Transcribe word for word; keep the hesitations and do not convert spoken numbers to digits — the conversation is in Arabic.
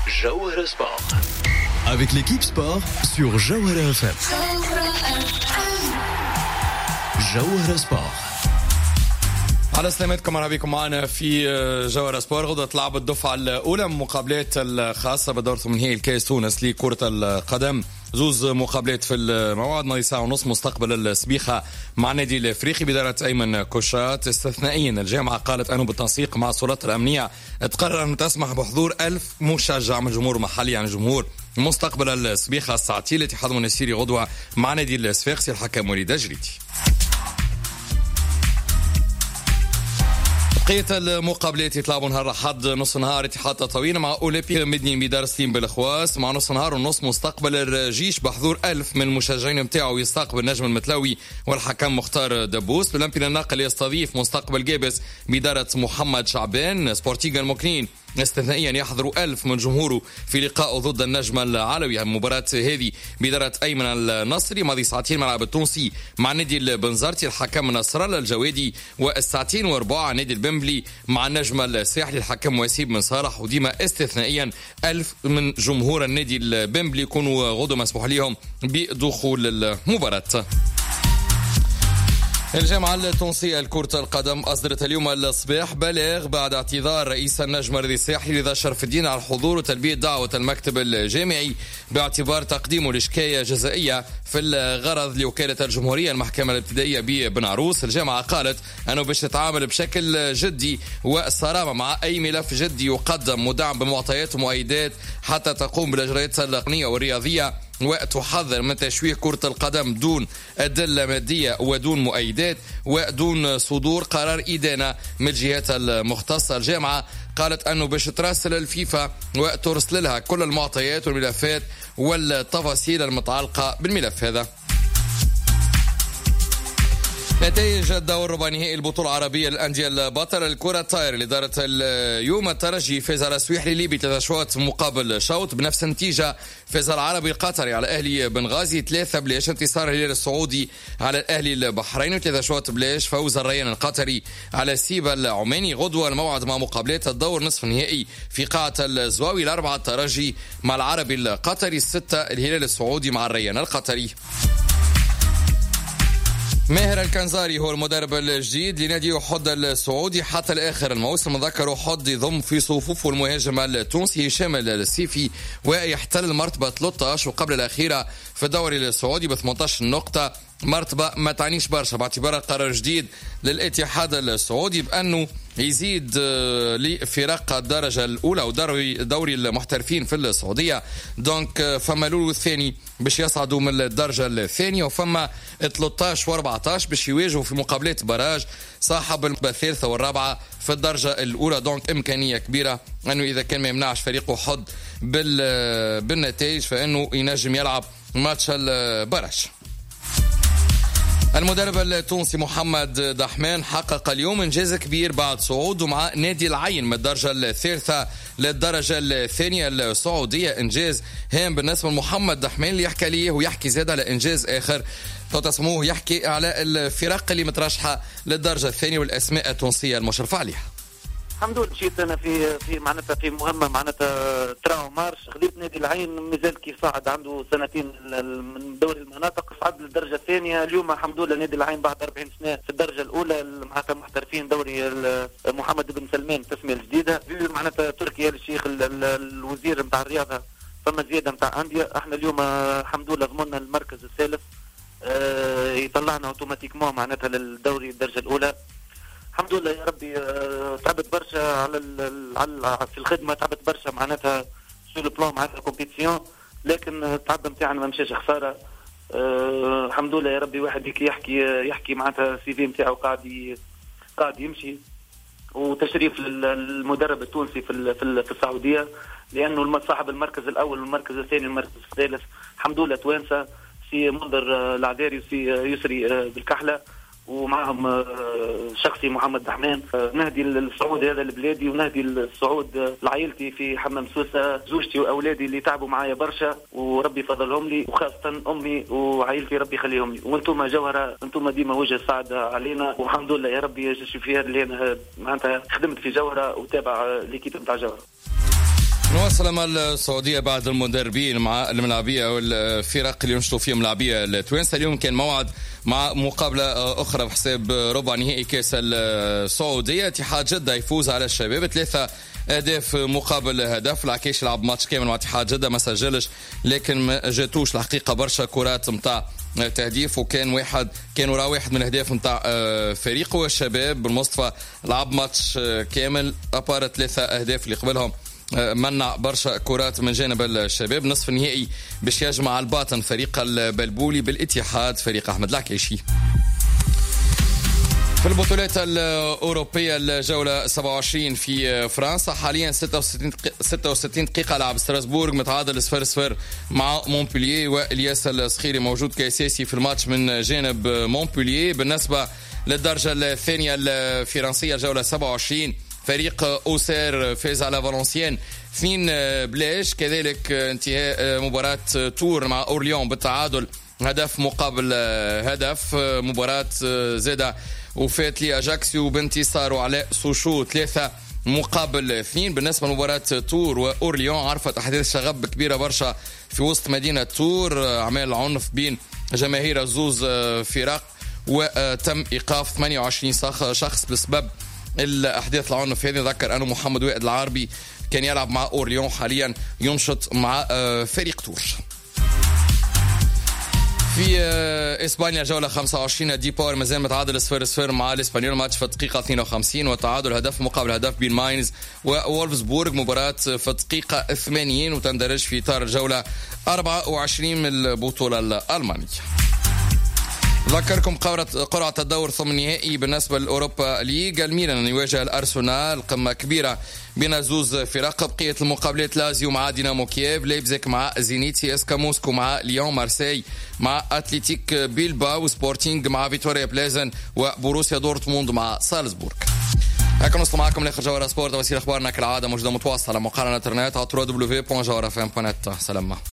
Jawhara Sport. Avec l'équipe sport sur Jawhara F M. Jawhara Sport. على سلامتكم، مرحبا بكم معنا في جوهرة سبور. غدا تلعب الدفعة الأولى من مقابلات الخاصة بدورة ثمانية الكاس تونس لكرة القدم. زوز مقابلات في الموعد، ماضي ساعة ونص مستقبل السبيخة مع النادي الافريقي بدارة ايمن كوشات. استثنائيا الجامعة قالت انه بالتنسيق مع السلطات الامنية تقرر ان تسمح بحضور ألف مشجع من جمهور محلي عن جمهور مستقبل السبيخة الساعتي. الاتحاد المنستيري غدوة مع نادي الصفاقسي الحكم وليد جريتي. بقية المقابلات يتلعبوا نهار الأحد نص نهار اتحاد تطاوين مع أولمبي مدني بدار سليم بالخواس، مع نص نهار ونص مستقبل الرجيش بحضور ألف من المشجعين متاعه يستقبل نجم المتلوي والحكم مختار دبوس. بالأمبي الناقل يستضيف مستقبل جابس بدارة محمد شعبان. سبورتيغا المكنين استثنائيا يحضروا ألف من جمهوره في لقاء ضد النجم العلوي. المباراة هذه بدارة أيمن النصري ماضي ساعتين ملعب التونسي مع نادي البنزرتي الحكم نصر الله الجوادي، والساعتين وربع نادي البنبلي مع النجم الساحلي الحكم وسيب بن صالح. وديما استثنائيا ألف من جمهور النادي البنبلي يكونوا غدو مسموح لهم بدخول المباراة. الجامعة التونسية لكرة القدم أصدرت اليوم الصباح بلاغ بعد اعتذار رئيس النجم الرياضي الساحلي رضا شرف الدين على الحضور وتلبية دعوة المكتب الجامعي باعتبار تقديمه لشكاية جزائية في الغرض لوكالة الجمهورية المحكمة الابتدائية ببن عروس. الجامعة قالت أنه باش تتعامل بشكل جدي وصرامة مع أي ملف جدي يقدم مدعم بمعطيات ومؤيدات حتى تقوم بالإجراءات التقنية والرياضية، وتحذر من تشويه كرة القدم دون أدلة مادية ودون مؤيدات ودون صدور قرار إدانة من الجهات المختصة. الجامعة قالت أنه باش تراسل الفيفا وترسل لها كل المعطيات والملفات والتفاصيل المتعلقة بالملف هذا. نتائج الدور ربع نهائي البطولة العربية للأندية البطلة الكرة الطاير اللي دارت اليوم. الترجي فاز على السويحلي الليبي ثلاثة شوط مقابل شوط. بنفس النتيجة فاز العربي القطري على أهلي بنغازي ثلاثة بلاش. انتصار الهلال السعودي على الأهلي البحريني ثلاثة شوط بلاش. فوز الريان القطري على سيبا العماني. غدوة الموعد مع مقابلات الدور نصف النهائي في قاعة الزواوي. الأربعة الترجي مع العربي القطري، الستة الهلال السعودي مع الريان القطري. ماهر الكنزاري هو المدرب الجديد لنادي حد السعودي حتى الآخر الموسم. ذكروا حد يضم في صفوفه المهاجم التونسي هشام السيفي ويحتل مرتبة ثلاثة عشر وقبل الأخيرة في الدوري السعودي ب ثمانية عشر نقطة. مرتبة ما تعنيش برشا باعتبار قرار جديد للاتحاد السعودي بأنه يزيد لفرق الدرجة الأولى ودوري دوري المحترفين في السعودية. دونك فما لولو الثاني باش يصعدوا من الدرجة الثانية، وفما ثلاثة عشر وأربعة عشر باش يواجهوا في مقابلات براج صاحب الثالثة والرابعة في الدرجة الأولى. دونك إمكانية كبيرة أنه إذا كان ما يمنعش فريقه حد بالنتائج فإنه ينجم يلعب ماتش البراج. المدرب التونسي محمد دحمان حقق اليوم انجاز كبير بعد صعوده مع نادي العين من الدرجة الثالثة للدرجة الثانية السعودية. انجاز هام بالنسبة لمحمد دحمان اللي يحكي ليه ويحكي زاد على انجاز اخر تسموه يحكي على الفرق اللي مترشحة للدرجة الثانية والاسماء التونسية المشرفة عليها. الحمد لله مشيت انا في في معناتها في مهمه معناتها تراو مارش. خليت نادي العين مازال كي صعد عنده سنتين من دوري المناطق صعد للدرجه الثانيه. اليوم الحمد لله نادي العين بعد أربعين سنه في الدرجه الاولى معناتها محترفين دوري محمد بن سلمان التسميه الجديده. معناتها تركيا الشيخ الوزير نتاع الرياضه فما زياده نتاع انديه. احنا اليوم الحمد لله ضمننا المركز الثالث يطلعنا اوتوماتيكمون معناتها للدوري الدرجه الاولى. الحمد لله يا ربي. تعبت برشا على على في الخدمه، تعبت برشا معناتها سو لو بلان معناتها كومبيتيسيون، لكن التعب نتاعنا ما مشاش خساره. أه الحمد لله يا ربي. واحد يحكي يحكي معناتها السي في نتاعو قاعد قاعد يمشي، وتشريف للمدرب التونسي في في السعوديه لانه صاحب المركز الاول والمركز الثاني والمركز الثالث الحمد لله توانسه، سي منذر العذاري وسي يسري بالكحله، ومعهم شخصي محمد دحمان. نهدي الصعود هذا لبلادي ونهدي الصعود لعائلتي في حمام سوسة، زوجتي واولادي اللي تعبوا معايا برشا وربي فضلهم لي، وخاصه امي وعائلتي ربي يخليهم لي. وانتم جوهره، انتم ديما وجه السعاده علينا، والحمد لله يا ربي. شفير اللي انا معناتها خدمت في جوهره وتابع ليكيب نتاع جوهره. نواصل مع السعودية بعد المدربين مع الملاعبية والفرق اللي ينشطوا فيهم ملاعبية التوانسة. اليوم كان موعد مع مقابلة أخرى بحساب ربع نهائي كأس السعودية. اتحاد جدة يفوز على الشباب ثلاثة أهداف مقابل هدف. العكاش لعب ماتش كامل مع اتحاد جدة ما سجلش، لكن ما جاتوش الحقيقة برشا كرات متاع تهديف، وكان واحد كان وراه واحد من الاهداف نتاع فريقه. والشباب بالمصطفى لعب ماتش كامل ابار ثلاثه اهداف اللي قبلهم منع برشا كرات من جانب الشباب. نصف النهائي باش يجمع الباطن فريق البلبولي بالاتحاد فريق احمد العكاشي. في البطولات الأوروبية الجولة سبعة وعشرين في فرنسا حاليا ستة وستين دقيقة لعب ستراسبورغ متعادل صفر صفر مع مونبولييه، والياس الصخيري موجود كأساسي في الماتش من جانب مونبولييه. بالنسبة للدرجة الثانية الفرنسية الجولة سبعة وعشرين فريق أوسير فاز على فالنسيان اثنين بلاش. كذلك انتهاء مباراة تور مع أورليون بالتعادل هدف مقابل هدف. مباراة زادة وفات لي أجاكسيو بانتصار على سوشو ثلاثة مقابل اثنين. بالنسبة لمباراة تور وأورليون عرفت أحداث شغب كبيرة برشا في وسط مدينة تور، أعمال عنف بين جماهير الزوز فرق، وتم إيقاف ثمانية وعشرين شخص بسبب الأحداث العنف هذه. ذكر أنه محمد وائد العربي كان يلعب مع أورليون حاليا ينشط مع فريق تور. في اسبانيا الجوله خمسة وعشرين دي باور مازال متعادل صفر صفر مع الاسبانيول، ماتش في الدقيقه اثنين وخمسين وتعادل هدف مقابل هدف بين ماينز وولفسبورغ. مباراه في الدقيقه ثمانين وتندرج في اطار الجوله أربعة وعشرين من البطوله الالمانيه. ذكركم قرعة الدور ثم النهائي بالنسبة للأوروبا ليغ. الميلان يواجه الأرسنال، قمة كبيرة بين زوز فرق. بقية المقابلات لازيو مع دينامو كييف، ليبزيك مع زينيت، سي اس كا موسكو مع ليون، مارسيل مع أتليتيك بيلباو، سبورتينغ مع فيتوريا بلازن، وبوروسيا دورتموند مع سالزبورغ. هكا نوصل معكم لاخر جوهرة سبورت. وسيله اخبارنا كالعادة موجودة متواصلة على موقعنا الانترنت على دبليو دبليو دبليو دوت جوهرة اف ام دوت نت. سلام.